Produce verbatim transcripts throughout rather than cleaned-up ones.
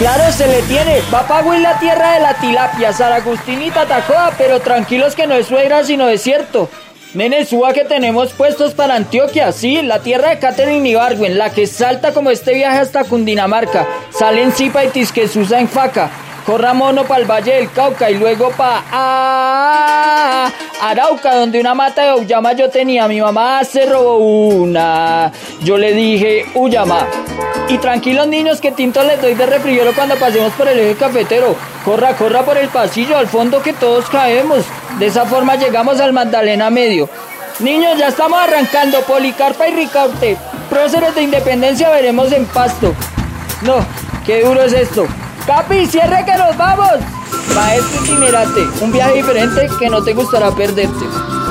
Claro, se le tiene. Papagüe es la tierra de la tilapia, San Agustín y Tatacoa, pero tranquilos que no es suegra sino desierto. Nene, suba que tenemos puestos para Antioquia, sí, la tierra de Catherine Ibargüen, la que salta como este viaje hasta Cundinamarca, sale en Zipa y Tisquesusa en Faca, corra mono pa'l Valle del Cauca y luego pa' ah, Arauca, donde una mata de auyama yo tenía, mi mamá se robó una, yo le dije, uyama. Y tranquilos niños que tinto les doy de refrigerio cuando pasemos por el eje cafetero. Corra, corra por el pasillo, al fondo que todos caemos. De esa forma llegamos al Magdalena Medio. Niños, ya estamos arrancando. Policarpa y Ricaurte. Próceres de Independencia veremos en Pasto. No, qué duro es esto. Capi, cierre que nos vamos. Maestro itinerante, un viaje diferente que no te gustará perderte.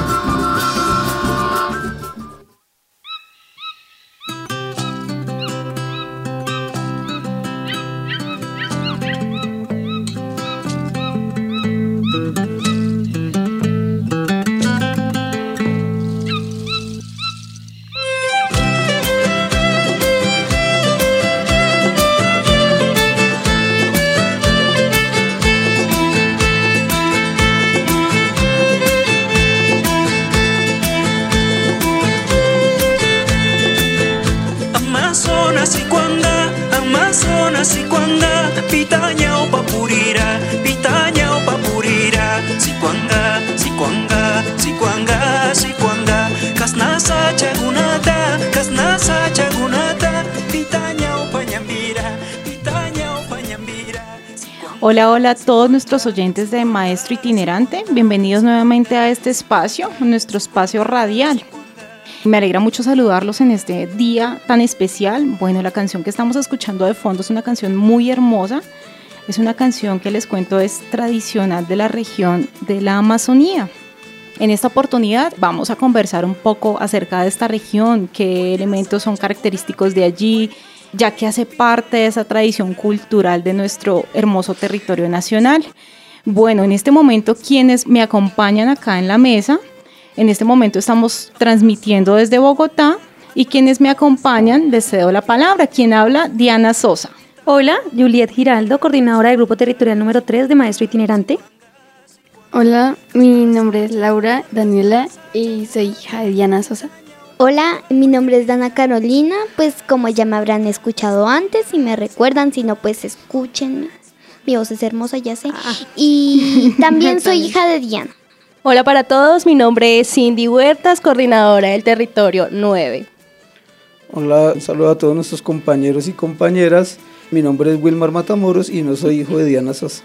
Hola, hola a todos nuestros oyentes de Maestro Itinerante, bienvenidos nuevamente a este espacio, nuestro espacio radial. Me alegra mucho saludarlos en este día tan especial. Bueno, la canción que estamos escuchando de fondo es una canción muy hermosa, es una canción que les cuento es tradicional de la región de la Amazonía. En esta oportunidad vamos a conversar un poco acerca de esta región, qué elementos son característicos de allí, ya que hace parte de esa tradición cultural de nuestro hermoso territorio nacional. Bueno, en este momento quienes me acompañan acá en la mesa, en este momento estamos transmitiendo desde Bogotá y quienes me acompañan les cedo la palabra. ¿Quién habla? Diana Sosa. Hola, Juliet Giraldo, coordinadora del Grupo Territorial número tres de Maestro Itinerante. Hola, mi nombre es Laura Daniela y soy hija de Diana Sosa. Hola, mi nombre es Dana Carolina, pues como ya me habrán escuchado antes y me recuerdan, si no pues escúchenme, mi voz es hermosa, ya sé, y también soy hija de Diana. Hola para todos, mi nombre es Cindy Huertas, coordinadora del Territorio nueve. Hola, un saludo a todos nuestros compañeros y compañeras. Mi nombre es Wilmar Matamoros y no soy hijo de Diana Sosa.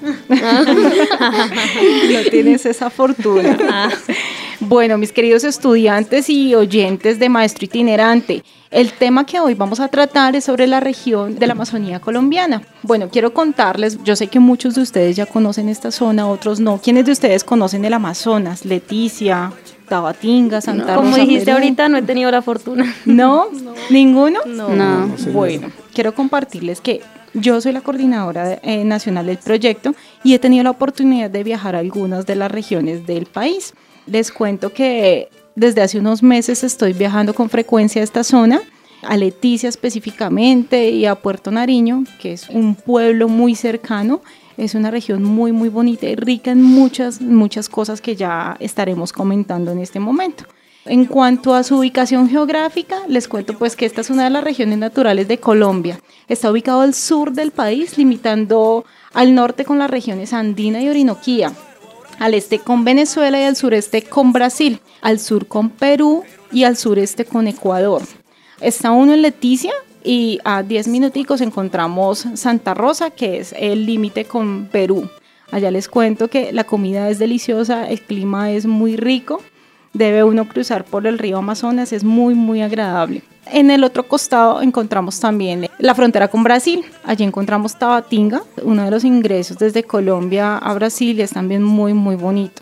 No tienes esa fortuna. Bueno, mis queridos estudiantes y oyentes de Maestro Itinerante, el tema que hoy vamos a tratar es sobre la región de la Amazonía colombiana. Bueno, quiero contarles, yo sé que muchos de ustedes ya conocen esta zona, otros no. ¿Quiénes de ustedes conocen el Amazonas? Leticia, Tabatinga, Santa no, Rosa, como dijiste Perú. Ahorita, no he tenido la fortuna. ¿No? no. ¿Ninguno? No. no. no Bueno, quiero compartirles que yo soy la coordinadora eh, nacional del proyecto y he tenido la oportunidad de viajar a algunas de las regiones del país. Les cuento que desde hace unos meses estoy viajando con frecuencia a esta zona, a Leticia específicamente y a Puerto Nariño, que es un pueblo muy cercano. Es una región muy muy bonita y rica en muchas, muchas cosas que ya estaremos comentando en este momento. En cuanto a su ubicación geográfica, les cuento pues que esta es una de las regiones naturales de Colombia. Está ubicado al sur del país, limitando al norte con las regiones andina y orinoquía, al este con Venezuela y al sureste con Brasil, al sur con Perú y al sureste con Ecuador. Está uno en Leticia y a diez minuticos encontramos Santa Rosa, que es el límite con Perú. Allá les cuento que la comida es deliciosa, el clima es muy rico, debe uno cruzar por el río Amazonas, es muy muy agradable. En el otro costado encontramos también la frontera con Brasil. Allí encontramos Tabatinga, uno de los ingresos desde Colombia a Brasil, es también muy muy bonito.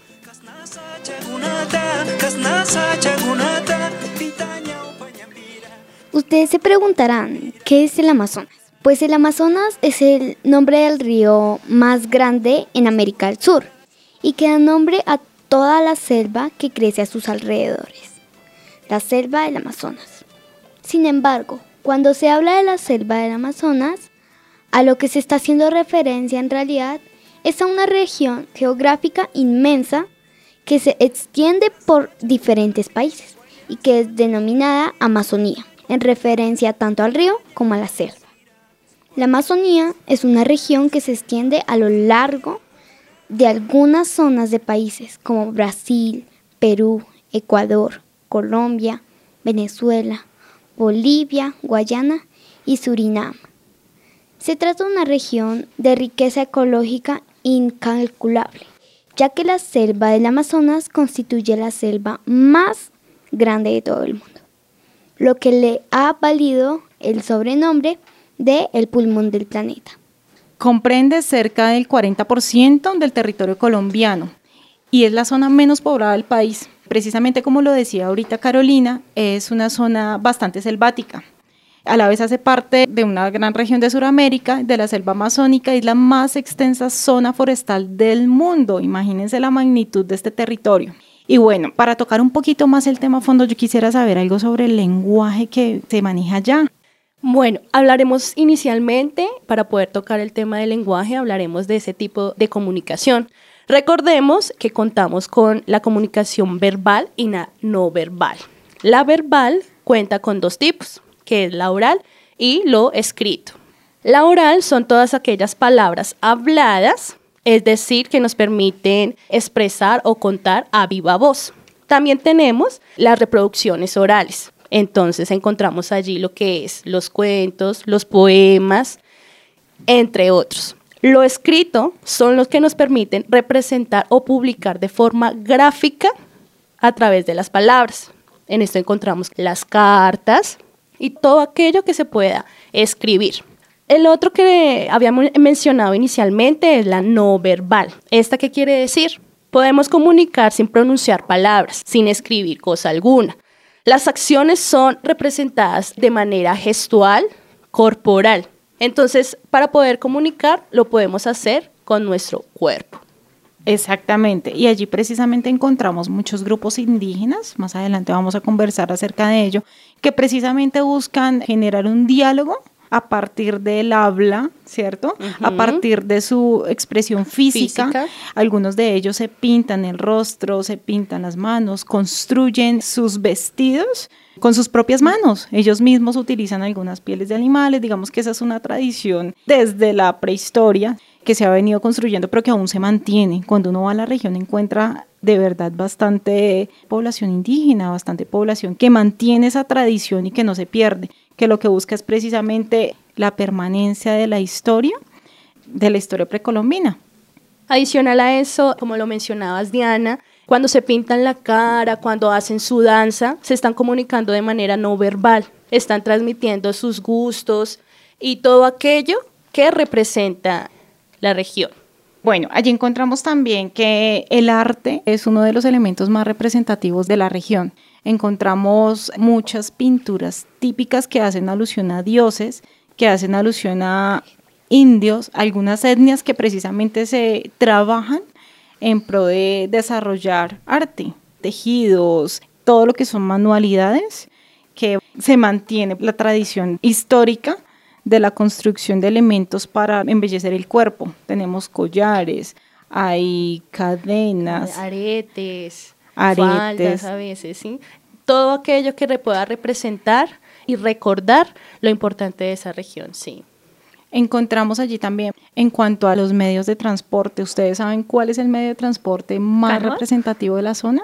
Ustedes se preguntarán, ¿qué es el Amazonas? Pues el Amazonas es el nombre del río más grande en América del Sur y que da nombre a toda la selva que crece a sus alrededores, la selva del Amazonas. Sin embargo, cuando se habla de la selva del Amazonas, A lo que se está haciendo referencia en realidad es a una región geográfica inmensa que se extiende por diferentes países y que es denominada Amazonía, en referencia tanto al río como a la selva. La Amazonía es una región que se extiende a lo largo de algunas zonas de países como Brasil, Perú, Ecuador, Colombia, Venezuela, Bolivia, Guayana y Surinam. Se trata de una región de riqueza ecológica incalculable, ya que la selva del Amazonas constituye la selva más grande de todo el mundo, lo que le ha valido el sobrenombre de el pulmón del planeta. Comprende cerca del cuarenta por ciento del territorio colombiano y es la zona menos poblada del país. Precisamente como lo decía ahorita Carolina, es una zona bastante selvática. A la vez hace parte de una gran región de Sudamérica, de la selva amazónica, y es la más extensa zona forestal del mundo. Imagínense la magnitud de este territorio. Y bueno, para tocar un poquito más el tema a fondo, yo quisiera saber algo sobre el lenguaje que se maneja allá. Bueno, hablaremos inicialmente, para poder tocar el tema del lenguaje, hablaremos de ese tipo de comunicación. Recordemos que contamos con la comunicación verbal y la no verbal. La verbal cuenta con dos tipos, que es la oral y lo escrito. La oral son todas aquellas palabras habladas, es decir, que nos permiten expresar o contar a viva voz. También tenemos las reproducciones orales. Entonces encontramos allí lo que es los cuentos, los poemas, entre otros. Lo escrito son los que nos permiten representar o publicar de forma gráfica a través de las palabras. En esto encontramos las cartas y todo aquello que se pueda escribir. El otro que habíamos mencionado inicialmente es la no verbal. ¿Esta qué quiere decir? Podemos comunicar sin pronunciar palabras, sin escribir cosa alguna. Las acciones son representadas de manera gestual, corporal. Entonces, para poder comunicar, lo podemos hacer con nuestro cuerpo. Exactamente, y allí precisamente encontramos muchos grupos indígenas, más adelante vamos a conversar acerca de ello, que precisamente buscan generar un diálogo a partir del habla, ¿cierto? Uh-huh. A partir de su expresión física. física. Algunos de ellos se pintan el rostro, se pintan las manos, construyen sus vestidos con sus propias manos. Ellos mismos utilizan algunas pieles de animales, digamos que esa es una tradición desde la prehistoria que se ha venido construyendo, pero que aún se mantiene. Cuando uno va a la región encuentra de verdad bastante población indígena, bastante población que mantiene esa tradición y que no se pierde, que lo que busca es precisamente la permanencia de la historia, de la historia precolombina. Adicional a eso, como lo mencionabas, Diana, cuando se pintan la cara, cuando hacen su danza, se están comunicando de manera no verbal, están transmitiendo sus gustos y todo aquello que representa la región. Bueno, allí encontramos también que el arte es uno de los elementos más representativos de la región. Encontramos muchas pinturas típicas que hacen alusión a dioses, que hacen alusión a indios, algunas etnias que precisamente se trabajan en pro de desarrollar arte, tejidos, todo lo que son manualidades, que se mantiene la tradición histórica de la construcción de elementos para embellecer el cuerpo. Tenemos collares, hay cadenas, aretes, aretes, faldas a veces, ¿sí? Todo aquello que pueda representar y recordar lo importante de esa región, sí. Encontramos allí también, en cuanto a los medios de transporte, ¿ustedes saben cuál es el medio de transporte más ¿Canoas? representativo de la zona?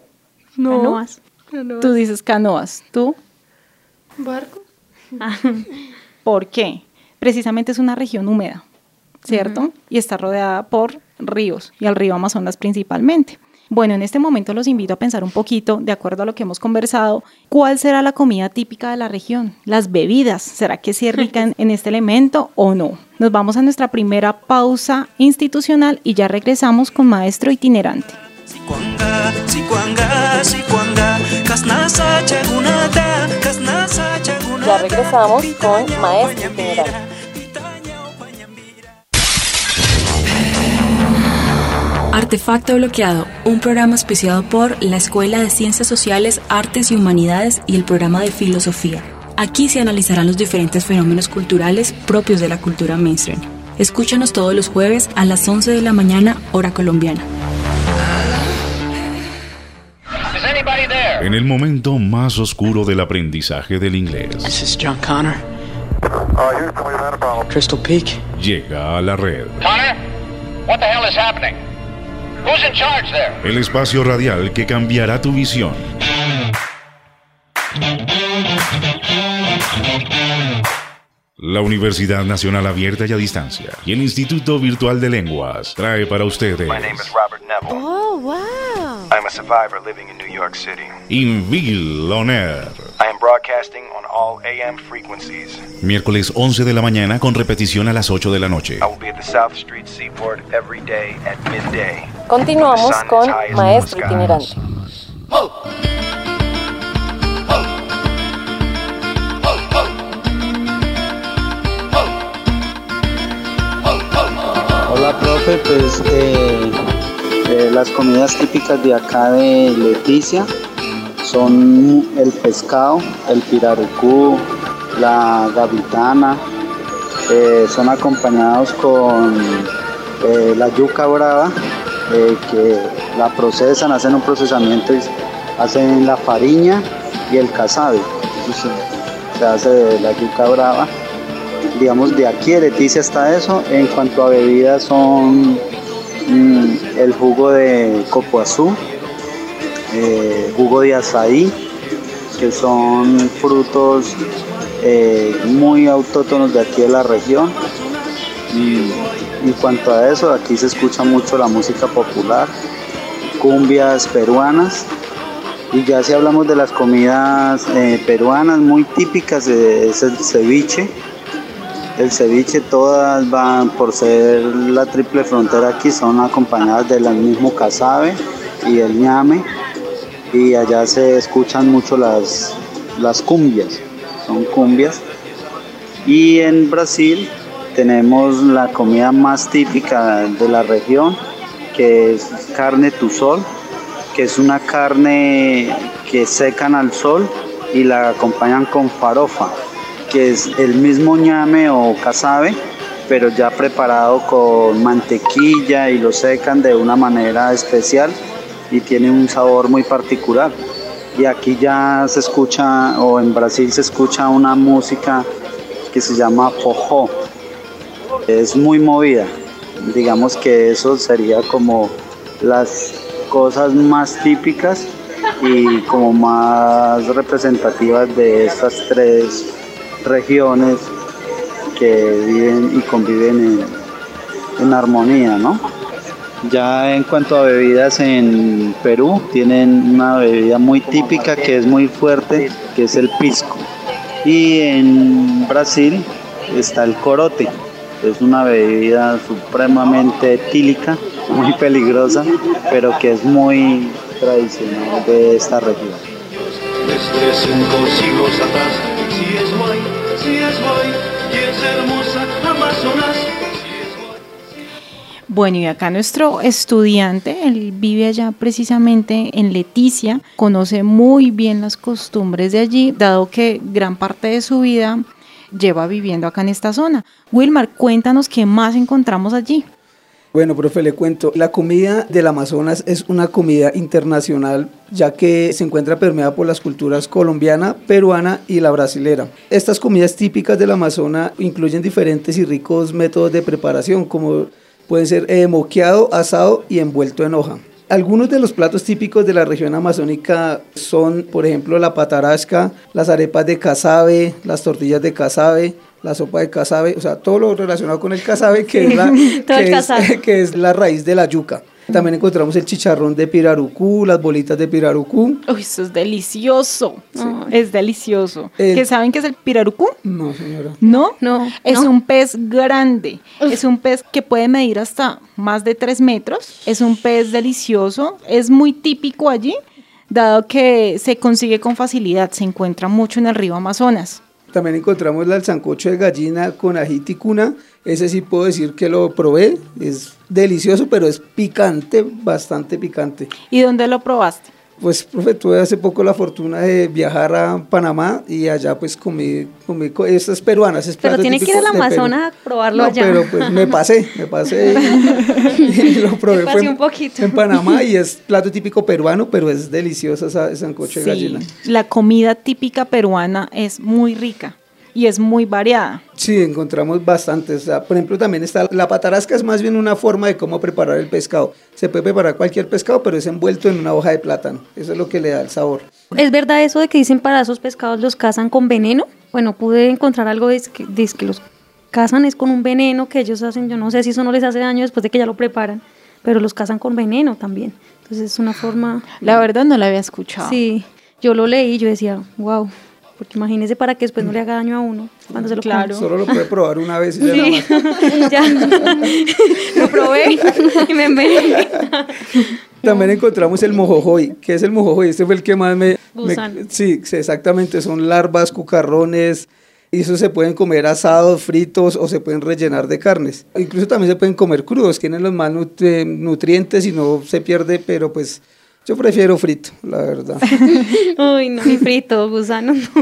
No. Canoas. Canoas. Tú dices canoas, ¿tú? Barco. Ah. ¿Por qué? Precisamente es una región húmeda, ¿cierto? Uh-huh. Y está rodeada por ríos, y al río Amazonas principalmente. Bueno, en este momento los invito a pensar un poquito, de acuerdo a lo que hemos conversado, ¿cuál será la comida típica de la región? Las bebidas, ¿será que sí es rica en, en este elemento o no? Nos vamos a nuestra primera pausa institucional y ya regresamos con Maestro Itinerante. Ya regresamos con Maestro Itinerante. Artefacto Bloqueado, un programa auspiciado por la Escuela de Ciencias Sociales, Artes y Humanidades y el programa de Filosofía. Aquí se analizarán los diferentes fenómenos culturales propios de la cultura mainstream. Escúchanos todos los jueves a las once de la mañana, hora colombiana. En el momento más oscuro del aprendizaje del inglés. This is John Connor. Crystal Peak. Llega a la red. Connor, what the hell is happening? Who's in charge there? El espacio radial que cambiará tu visión. La Universidad Nacional Abierta y a Distancia y el Instituto Virtual de Lenguas trae para ustedes. My name is Robert Neville. Oh, wow. I'm a survivor living in New York City. Inville On Air. I am broadcasting on all A M frequencies. Miércoles once de la mañana con repetición a las ocho de la noche. I will be at the South Street Seaport every day at midday. Continuamos con Maestro Itinerante. Hola, profe, pues eh, eh, las comidas típicas de acá de Leticia son el pescado, el pirarucú, la gavitana, eh, son acompañados con eh, la yuca brava, eh, que la procesan, hacen un procesamiento y hacen la fariña y el casabe. Entonces, se hace de la yuca brava. Digamos, de aquí de Leticia está eso. En cuanto a bebidas son mmm, el jugo de copoazú, eh, jugo de azaí, que son frutos eh, muy autóctonos de aquí de la región. Y en cuanto a eso, aquí se escucha mucho la música popular, cumbias peruanas. Y ya si hablamos de las comidas eh, peruanas muy típicas, eh, es el ceviche. El ceviche, todas van, por ser la triple frontera aquí, son acompañadas del mismo casabe y el ñame, y allá se escuchan mucho las, las cumbias, son cumbias. Y en Brasil tenemos la comida más típica de la región, que es carne tuzol, que es una carne que secan al sol y la acompañan con farofa, que es el mismo ñame o casabe, pero ya preparado con mantequilla y lo secan de una manera especial y tiene un sabor muy particular. Y aquí ya se escucha, o en Brasil se escucha una música que se llama forró. Es muy movida. Digamos que eso sería como las cosas más típicas y como más representativas de estas tres regiones que viven y conviven en, en armonía, ¿no? Ya en cuanto a bebidas, en Perú tienen una bebida muy típica que es muy fuerte, que es el pisco. Y en Brasil está el corote, es una bebida supremamente etílica, muy peligrosa, pero que es muy tradicional de esta región. Desde cinco siglos atrás, si es guay, si es guay, y es hermosa Amazonas. Bueno, y acá nuestro estudiante, él vive allá precisamente en Leticia, conoce muy bien las costumbres de allí, dado que gran parte de su vida lleva viviendo acá en esta zona. Wilmar, cuéntanos qué más encontramos allí. Bueno, profe, le cuento, la comida del Amazonas es una comida internacional, ya que se encuentra permeada por las culturas colombiana, peruana y la brasilera. Estas comidas típicas del Amazonas incluyen diferentes y ricos métodos de preparación, como pueden ser eh, moqueado, asado y envuelto en hoja. Algunos de los platos típicos de la región amazónica son, por ejemplo, la patarasca, las arepas de casabe, las tortillas de casabe, la sopa de casabe, o sea, todo lo relacionado con el casabe, que, es, la, que, es, que es la raíz de la yuca. También encontramos el chicharrón de pirarucú, las bolitas de pirarucú. Uy, eso es delicioso, sí. Oh, es delicioso. El, ¿Qué saben qué es el pirarucú? No, señora. ¿No? No. Es no. un pez grande, Uf. es un pez que puede medir hasta más de tres metros, es un pez delicioso, es muy típico allí, dado que se consigue con facilidad, se encuentra mucho en el río Amazonas. También encontramos el sancocho de gallina con ají ticuna. Ese sí puedo decir que lo probé, es delicioso, pero es picante, bastante picante. ¿Y dónde lo probaste? Pues, profe, tuve hace poco la fortuna de viajar a Panamá y allá pues comí, comí co- estas peruanas. Es Pero plato tiene que ir típico al de Perú. Amazonas a probarlo No, allá. pero pues me pasé, me pasé y, y lo probé. Me Fue pasé en, un poquito. en Panamá y es plato típico peruano, pero es deliciosa esa esa sancocho de Sí, gallina. la comida típica peruana es muy rica y es muy variada. Sí, encontramos bastantes. O sea, por ejemplo, también está la patarasca, es más bien una forma de cómo preparar el pescado. Se puede preparar cualquier pescado, pero es envuelto en una hoja de plátano. Eso es lo que le da el sabor. ¿Es verdad eso de que dicen para esos pescados los cazan con veneno? Bueno, pude encontrar algo de que, de que los cazan es con un veneno que ellos hacen, yo no sé si eso no les hace daño después de que ya lo preparan, pero los cazan con veneno también. Entonces es una forma... La verdad no la había escuchado. Sí, yo lo leí y yo decía, wow, porque imagínese para que después no le haga daño a uno cuando se lo Claro. come. Solo lo puede probar una vez y ya Sí, nada más. ya lo probé y me envenené. También encontramos el mojojoy. ¿Qué es el mojojoy? Este fue el que más me... me Gusano. sí, sí, exactamente. Son larvas, cucarrones. Y eso se pueden comer asados, fritos o se pueden rellenar de carnes. Incluso también se pueden comer crudos. Tienen los más nut- eh, nutrientes y no se pierde, pero pues yo prefiero frito, la verdad. Uy, no, ni frito, gusano, no.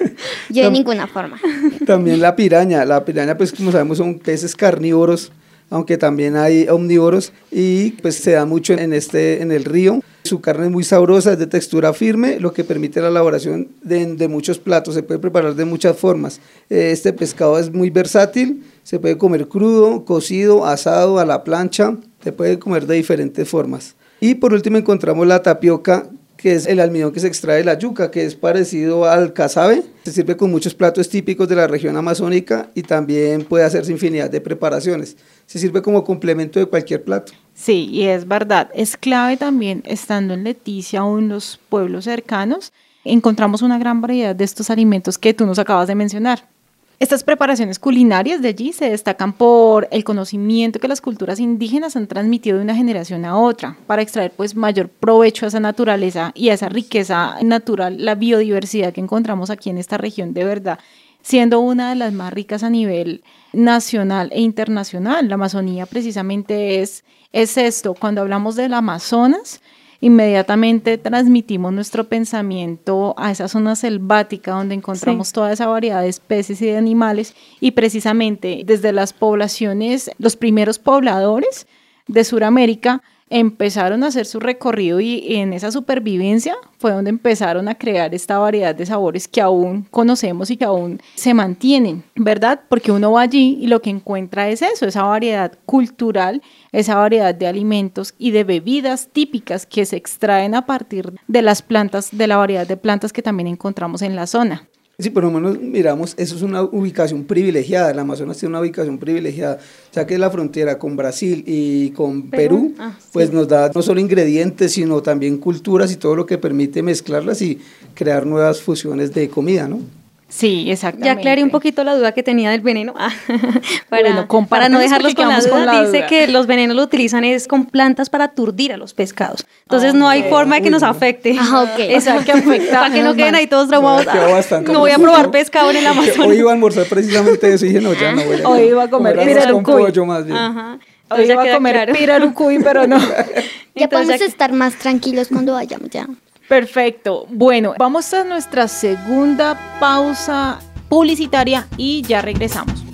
Yo de ninguna forma. También la piraña. La piraña, pues como sabemos, son peces carnívoros, aunque también hay omnívoros y pues se da mucho en, este, en el río. Su carne es muy sabrosa, es de textura firme, lo que permite la elaboración de, de muchos platos. Se puede preparar de muchas formas. Eh, Este pescado es muy versátil, se puede comer crudo, cocido, asado, a la plancha, se puede comer de diferentes formas. Y por último encontramos la tapioca, que es el almidón que se extrae de la yuca, que es parecido al casabe. Se sirve con muchos platos típicos de la región amazónica y también puede hacerse infinidad de preparaciones. Se sirve como complemento de cualquier plato. Sí, y es verdad. Es clave también, estando en Leticia o en los pueblos cercanos, encontramos una gran variedad de estos alimentos que tú nos acabas de mencionar. Estas preparaciones culinarias de allí se destacan por el conocimiento que las culturas indígenas han transmitido de una generación a otra para extraer pues mayor provecho a esa naturaleza y a esa riqueza natural, la biodiversidad que encontramos aquí en esta región de verdad, siendo una de las más ricas a nivel nacional e internacional. La Amazonía precisamente es, es esto. Cuando hablamos del Amazonas, inmediatamente transmitimos nuestro pensamiento a esa zona selvática donde encontramos Sí. toda esa variedad de especies y de animales, y precisamente desde las poblaciones, los primeros pobladores de Sudamérica empezaron a hacer su recorrido y, y en esa supervivencia fue donde empezaron a crear esta variedad de sabores que aún conocemos y que aún se mantienen, ¿verdad? Porque uno va allí y lo que encuentra es eso, esa variedad cultural, esa variedad de alimentos y de bebidas típicas que se extraen a partir de las plantas, de la variedad de plantas que también encontramos en la zona. Sí, por lo menos miramos, eso es una ubicación privilegiada, el Amazonas tiene una ubicación privilegiada, ya que es la frontera con Brasil y con Perú, Perú, ah, pues sí. nos da no solo ingredientes, sino también culturas y todo lo que permite mezclarlas y crear nuevas fusiones de comida, ¿no? Sí, exactamente. Ya aclaré un poquito la duda que tenía del veneno. Ah, para, Bueno, para no compártenos dejarlos porque con la, quedamos duda, con la dice duda. que los venenos lo utilizan es con plantas para aturdir a los pescados. Entonces no hay Ok. forma de que Uy, nos no. afecte. Ah, ok. O sea, que afecta. Para que no menos queden mal. ahí todos traumados. Me quedó Ah, bastante no voy a confuso. probar pescado en el Porque Amazonas. hoy iba a almorzar precisamente eso y dije, no, ya no voy a Hoy iba a comer arroz con pirarucuy. pollo más bien. Ajá. Hoy Entonces ya iba a queda comer claro. pirarucuy, pero no. Ya Entonces, podemos ya- estar más tranquilos cuando vayamos ya. Perfecto. Bueno, vamos a nuestra segunda pausa publicitaria y ya regresamos.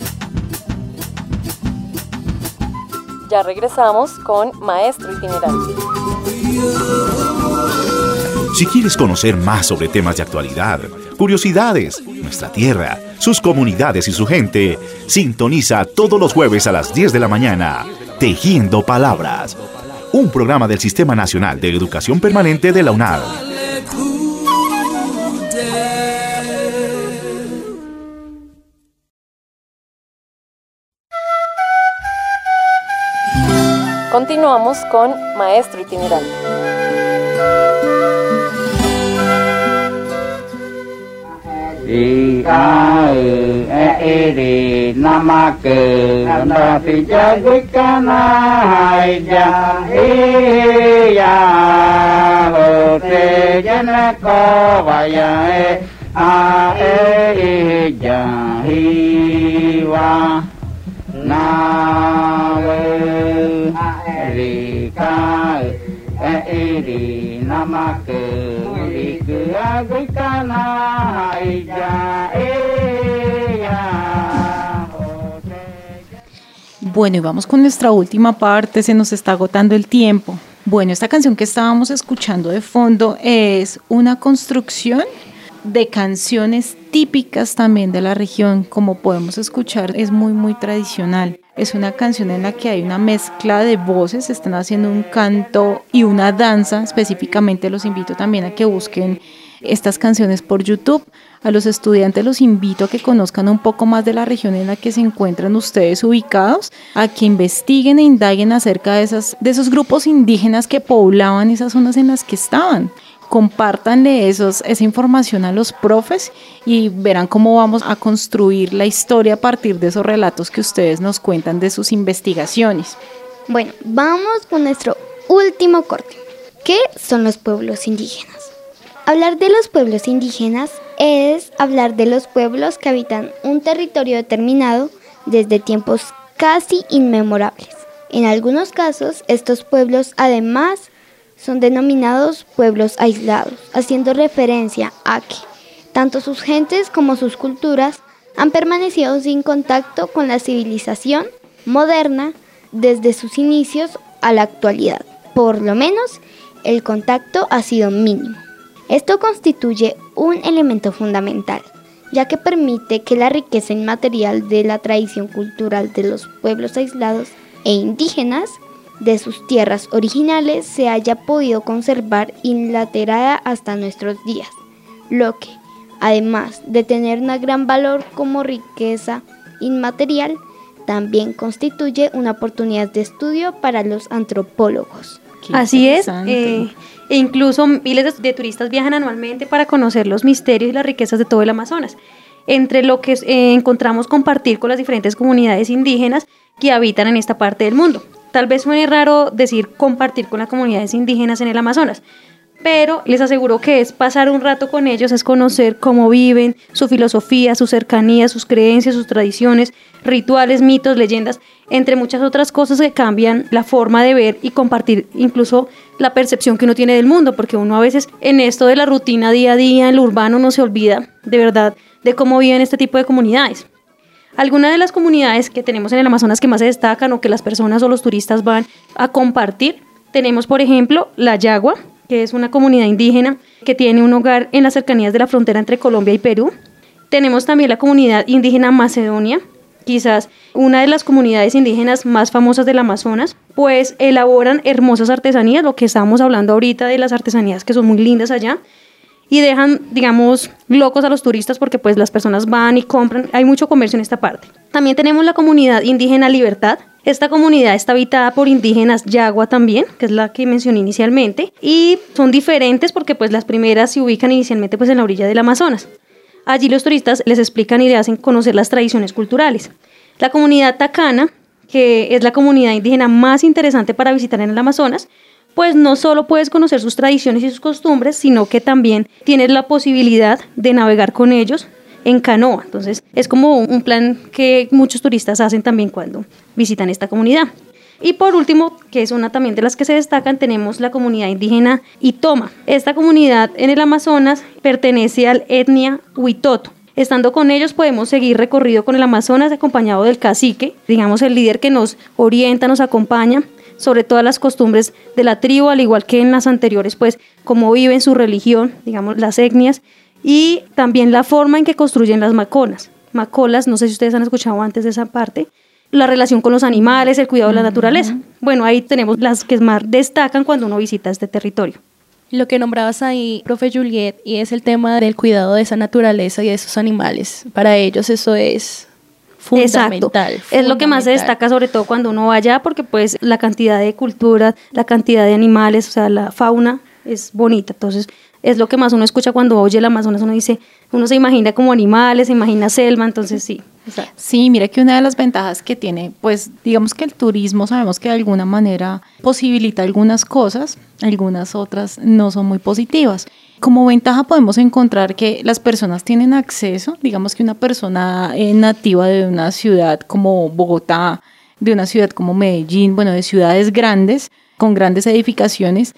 Ya regresamos con Maestro Itinerante. Si quieres conocer más sobre temas de actualidad, curiosidades, nuestra tierra, sus comunidades y su gente, sintoniza todos los jueves a las diez de la mañana, Tejiendo Palabras, un programa del Sistema Nacional de Educación Permanente de la UNAD. Continuamos con Maestro Itinerante. Di a ư e e di nama ke anda pija gukana hai ja e ya ho te jana ko va ya e a e e ja hi wa na we a e ri ka e e di Bueno, y vamos con nuestra última parte, se nos está agotando el tiempo. Bueno, esta canción que estábamos escuchando de fondo es una construcción de canciones típicas también de la región. Como podemos escuchar, es muy, muy tradicional. Es una canción en la que hay una mezcla de voces, están haciendo un canto y una danza. Específicamente los invito también a que busquen estas canciones por YouTube. A los estudiantes los invito a que conozcan un poco más de la región en la que se encuentran ustedes ubicados, a que investiguen e indaguen acerca de, esas, de esos grupos indígenas que poblaban esas zonas en las que estaban. Compártanle esos, esa información a los profes y verán cómo vamos a construir la historia a partir de esos relatos que ustedes nos cuentan de sus investigaciones. Bueno, vamos con nuestro último corte. ¿Qué son los pueblos indígenas? Hablar de los pueblos indígenas es hablar de los pueblos que habitan un territorio determinado desde tiempos casi inmemorables. En algunos casos, estos pueblos además son denominados pueblos aislados, haciendo referencia a que tanto sus gentes como sus culturas han permanecido sin contacto con la civilización moderna desde sus inicios a la actualidad. Por lo menos, el contacto ha sido mínimo. Esto constituye un elemento fundamental, ya que permite que la riqueza inmaterial de la tradición cultural de los pueblos aislados e indígenas de sus tierras originales se haya podido conservar inalterada hasta nuestros días, lo que, además de tener un gran valor como riqueza inmaterial, también constituye una oportunidad de estudio para los antropólogos. Qué Así es, eh, e incluso miles de, de turistas viajan anualmente para conocer los misterios y las riquezas de todo el Amazonas, entre lo que eh, encontramos compartir con las diferentes comunidades indígenas que habitan en esta parte del mundo. Tal vez suene raro decir compartir con las comunidades indígenas en el Amazonas, pero les aseguro que es pasar un rato con ellos, es conocer cómo viven, su filosofía, su cercanía, sus creencias, sus tradiciones, rituales, mitos, leyendas, entre muchas otras cosas que cambian la forma de ver y compartir incluso la percepción que uno tiene del mundo, porque uno a veces en esto de la rutina día a día, en lo urbano, no se olvida de verdad de cómo viven este tipo de comunidades. Algunas de las comunidades que tenemos en el Amazonas que más se destacan o que las personas o los turistas van a compartir, tenemos por ejemplo la Yagua, que es una comunidad indígena que tiene un hogar en las cercanías de la frontera entre Colombia y Perú. Tenemos también la comunidad indígena Macedonia, quizás una de las comunidades indígenas más famosas del Amazonas, pues elaboran hermosas artesanías, lo que estábamos hablando ahorita de las artesanías que son muy lindas allá, y dejan, digamos, locos a los turistas porque pues las personas van y compran, hay mucho comercio en esta parte. También tenemos la comunidad indígena Libertad. Esta comunidad está habitada por indígenas Yagua también, que es la que mencioné inicialmente, y son diferentes porque pues las primeras se ubican inicialmente pues en la orilla del Amazonas. Allí los turistas les explican y les hacen conocer las tradiciones culturales. La comunidad Tacana, que es la comunidad indígena más interesante para visitar en el Amazonas, pues no solo puedes conocer sus tradiciones y sus costumbres, sino que también tienes la posibilidad de navegar con ellos en canoa. Entonces es como un plan que muchos turistas hacen también cuando visitan esta comunidad. Y por último, que es una también de las que se destacan, tenemos la comunidad indígena Itoma. Esta comunidad en el Amazonas pertenece al etnia Huitoto. Estando con ellos podemos seguir recorrido con el Amazonas acompañado del cacique, digamos el líder que nos orienta, nos acompaña sobre todas las costumbres de la tribu, al igual que en las anteriores, pues cómo viven su religión, digamos las etnias, y también la forma en que construyen las maconas. Macolas, no sé si ustedes han escuchado antes de esa parte, la relación con los animales, el cuidado de la naturaleza. Bueno, ahí tenemos las que más destacan cuando uno visita este territorio. Lo que nombrabas ahí, profe Juliet, y es el tema del cuidado de esa naturaleza y de esos animales. Para ellos eso es fundamental. Exacto. Es lo que más se destaca, sobre todo cuando uno va allá, porque pues la cantidad de cultura, la cantidad de animales, o sea, la fauna es bonita. Entonces, es lo que más uno escucha cuando oye el Amazonas. Uno dice, uno se imagina como animales, se imagina selva, entonces sí. Exacto. Sí, mira que una de las ventajas que tiene, pues digamos que el turismo sabemos que de alguna manera posibilita algunas cosas, algunas otras no son muy positivas. Como ventaja podemos encontrar que las personas tienen acceso, digamos que una persona eh, nativa de una ciudad como Bogotá, de una ciudad como Medellín, bueno, de ciudades grandes, con grandes edificaciones,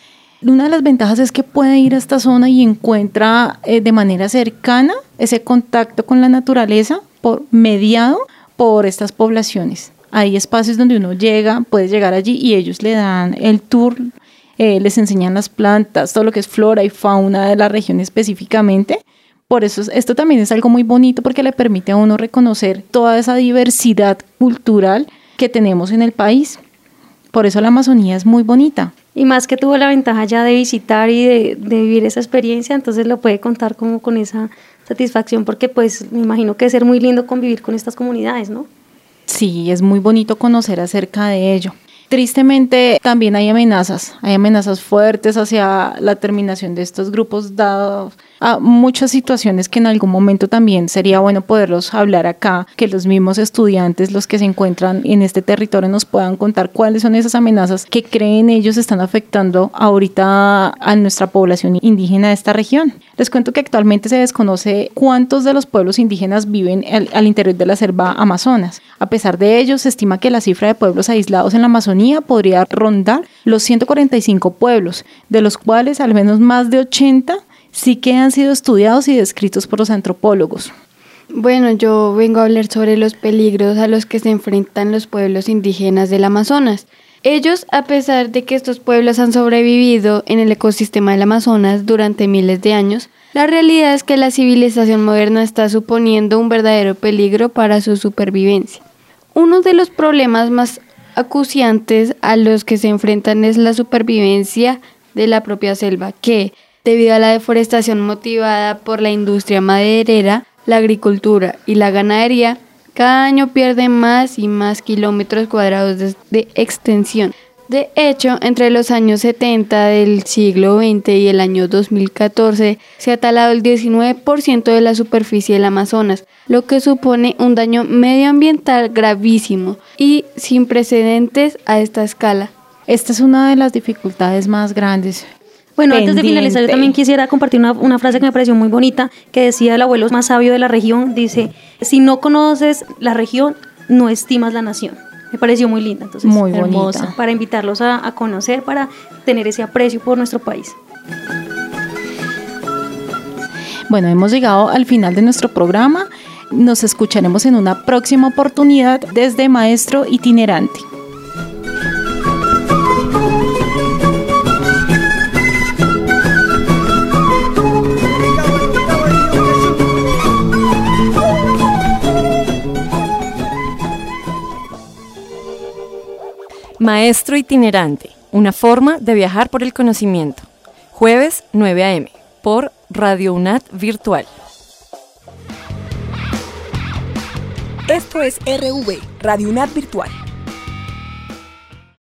Una de las ventajas es que puede ir a esta zona y encuentra eh, de manera cercana ese contacto con la naturaleza por mediado por estas poblaciones. Hay espacios donde uno llega, puede llegar allí y ellos le dan el tour, eh, les enseñan las plantas, todo lo que es flora y fauna de la región específicamente. Por eso esto también es algo muy bonito porque le permite a uno reconocer toda esa diversidad cultural que tenemos en el país. Por eso la Amazonía es muy bonita. Y más que tuvo la ventaja ya de visitar y de, de vivir esa experiencia, entonces lo puede contar como con esa satisfacción, porque pues me imagino que debe ser muy lindo convivir con estas comunidades, ¿no? Sí, es muy bonito conocer acerca de ello. Tristemente también hay amenazas, hay amenazas fuertes hacia la terminación de estos grupos, dado a muchas situaciones que en algún momento también sería bueno poderlos hablar acá, que los mismos estudiantes, los que se encuentran en este territorio, nos puedan contar cuáles son esas amenazas que creen ellos están afectando ahorita a nuestra población indígena de esta región. Les cuento que actualmente se desconoce cuántos de los pueblos indígenas viven al, al interior de la selva Amazonas. A pesar de ello, se estima que la cifra de pueblos aislados en la Amazonía podría rondar los ciento cuarenta y cinco pueblos, de los cuales al menos más de ochenta sí que han sido estudiados y descritos por los antropólogos. Bueno, yo vengo a hablar sobre los peligros a los que se enfrentan los pueblos indígenas del Amazonas. Ellos, a pesar de que estos pueblos han sobrevivido en el ecosistema del Amazonas durante miles de años, la realidad es que la civilización moderna está suponiendo un verdadero peligro para su supervivencia. Uno de los problemas más acuciantes a los que se enfrentan es la supervivencia de la propia selva, que, debido a la deforestación motivada por la industria maderera, la agricultura y la ganadería, cada año pierde más y más kilómetros cuadrados de, de extensión. De hecho, entre los años setenta del siglo veinte y el año dos mil catorce se ha talado el diecinueve por ciento de la superficie del Amazonas, lo que supone un daño medioambiental gravísimo y sin precedentes a esta escala. Esta es una de las dificultades más grandes. Bueno, Pendiente. Antes de finalizar, yo también quisiera compartir una, una frase que me pareció muy bonita, que decía el abuelo más sabio de la región, dice, si no conoces la región, no estimas la nación. Me pareció muy linda, entonces muy hermosa, bonita. Para invitarlos a, a conocer, para tener ese aprecio por nuestro país. Bueno, hemos llegado al final de nuestro programa. Nos escucharemos en una próxima oportunidad desde Maestro Itinerante. Maestro Itinerante, una forma de viajar por el conocimiento. Jueves nueve a eme por Radio UNAT Virtual. Esto es R V, Radio UNAT Virtual.